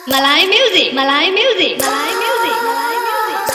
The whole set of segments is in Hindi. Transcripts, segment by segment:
Malay music, Malay music, Malay music, Malay music.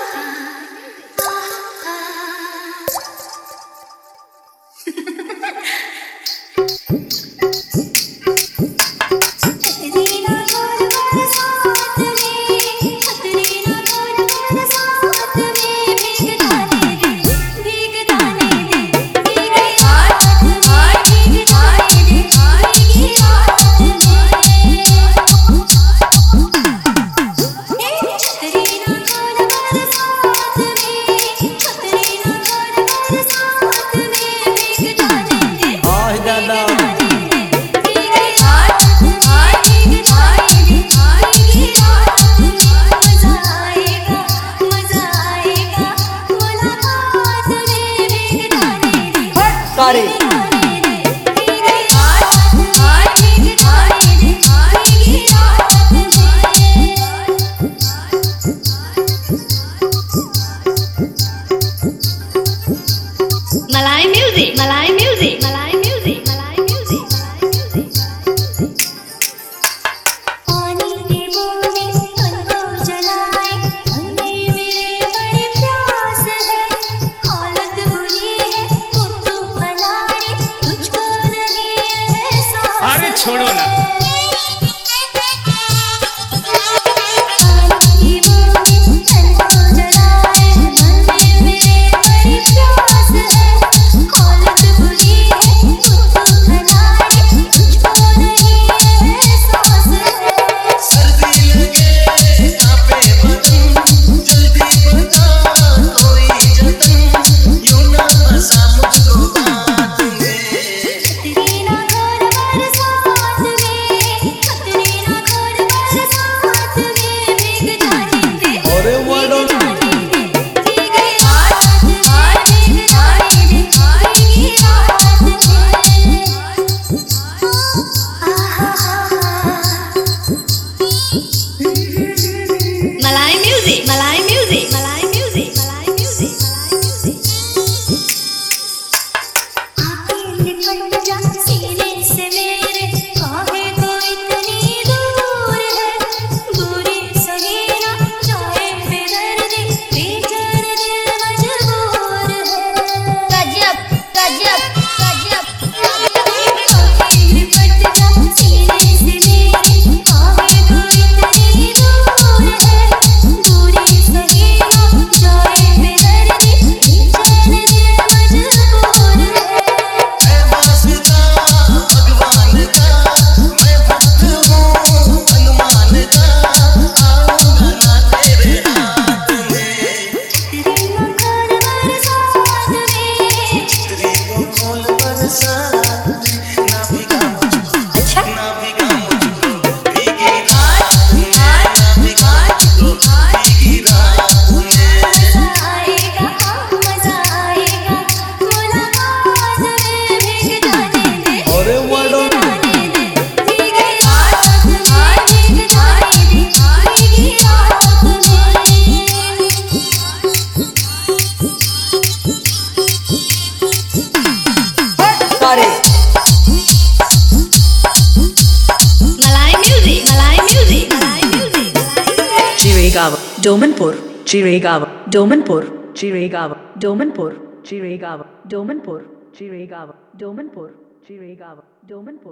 Sorry. Malay music, Malay music, Malay music, Malay music, Malay music. पानी के बूंदे तन को जलाए, अंधे मेरे बड़ी प्यास है, हालत बुरी है, तू बनाए, तुझको नहीं एहसास। अरे छोड़ो ना। Malay music, Malay music, Malay music, Malay music, Malay music. आँखें लिपट जा सीने से मेरे, काहे को इतनी दूर है, दूरी सही ना जाए बेदर्दी, बेचैन दिल मजबूर है। गजब गजब गजब आँखें लिपट जा सीने से मेरे, काहे को इतनी दूर है, दूरी सही ना जाए बेदर्दी, बेचैन दिल मजबूर है। Sorry. Malay music, Malay music, Malay music, Malay music. Chiregawa, Domanpur, Chiregawa, Domanpur, Chiregawa, Domanpur, Chiregawa, Domanpur, Chiregawa, Domanpur, Chiregawa, Domanpur.